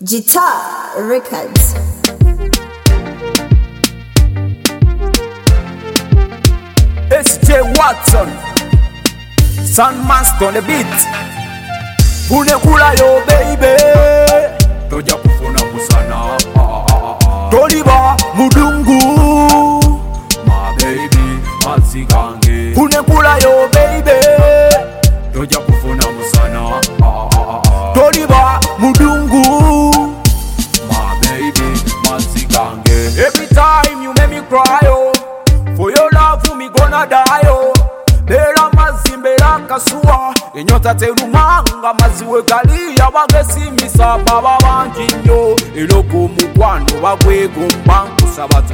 Guitar Records. SJ Watson, Sandmaster on the beat. Unekula yo baby, toja kufuna kusana. Toliba mudungu, my baby, mazigange. Unekula yo baby, toja kufuna musana. Toliba mudungu, my baby, mazigange. Every time you make me cry, oh, for your love me gonna die, oh. Bela mazimbela kasua enyota terumanga maziwe kaliya bagesimisa baba banjinyo eloko mukwano bagwegomba kusaba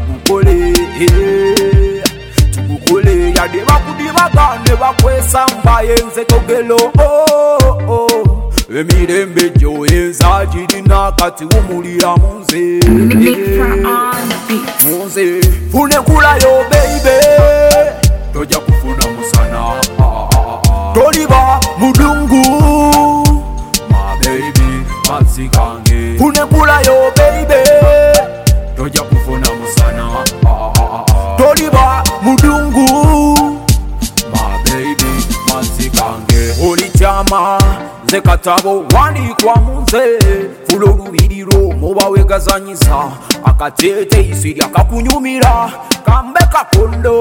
tugukole yade bakudibagane bakwesa mbaye nze togelo emirembe gyo enzagirina kati wumulira munze funekulayo baby toja kufuna musana. Toliba mudungu, my baby, mazigange. Unekula yo baby, toja kufuna musana. Toliba mudungu, my baby, mazigange. Oli chama zekatabo wandi kwa munze fulo lubiriro moba wegazanyisa akatete isiri akakunyumira kambe kakondo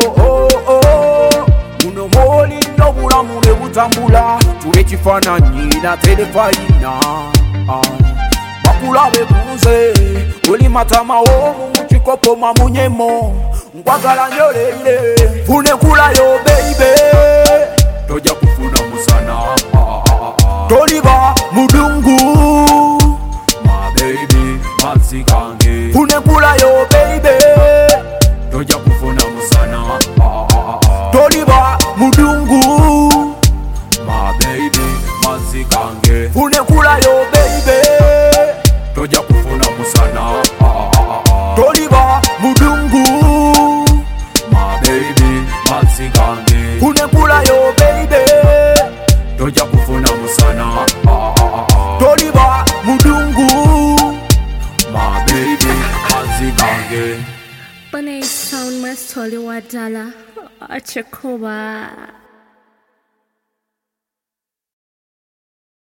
uno moli nobulamu ne butambula tube kifananyi na telefayina bakulabe kunze oli matama wo mukikopo mamunyemo nkwagala nyolele funekulayo baby toja kufuna musana. Toliba mudungu, my baby, mazigange. Funekula yo baby, toja kufuna musana. Toliba mudungu, my baby, mazigange. Funekula yo baby, toja kufuna musana. Toliba mudungu, my baby, mazigange. Funekula yo baby, toja kufuna musana. Toliba mudungu, my baby, mazigange. Panay sound mas toli wadala achakoba.